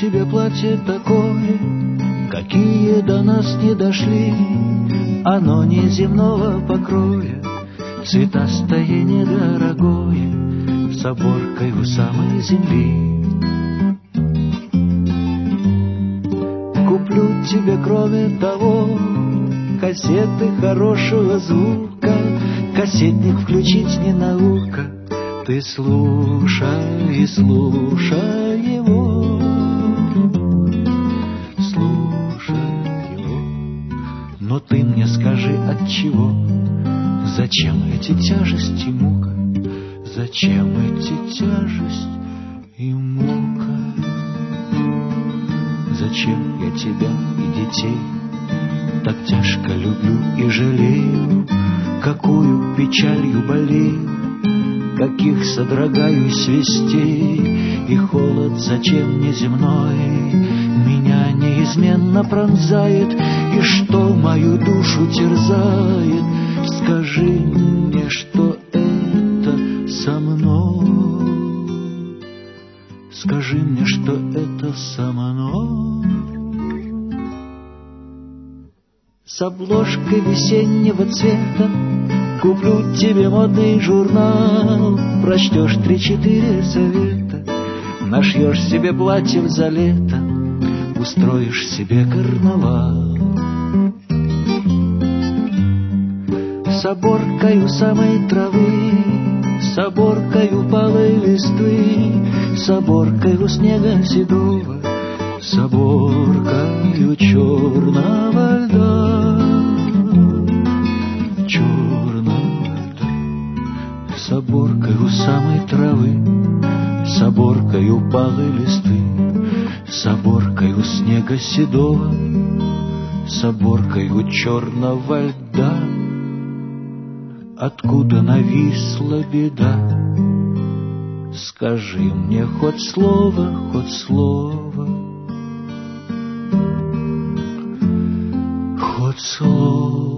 тебе платье такое, какие до нас не дошли. Оно неземного покроя, цветастое недорогое, с оборкой у самой земли. Куплю тебе, кроме того, кассеты хорошего звука. Кассетник включить не наука, ты слушай и слушай его, слушай его. Но ты мне скажи, отчего? Зачем эти тяжести и мука? Зачем эти тяжесть и мука? Зачем я тебя и детей так тяжко люблю и жалею? Какую печалью болею, каких содрогаюсь вестей, и холод зачем неземной меня неизменно пронзает, и что мою душу терзает? Скажи мне, что это со мной, скажи мне, что это со мной. С обложкой весеннего цвета куплю тебе модный журнал, прочтешь 3-4 совета, нашьешь себе платье за лето, устроишь себе карнавал. С оборкою самой травы, с оборкою палой листвы, с оборкою снега седого, с оборкою черного льда, черного льда. С оборкою самой травы, с оборкою палой листвы, с оборкою снега седого, с оборкою черного льда. Откуда нависла беда? Скажи мне хоть слово, хоть слово, хоть слово.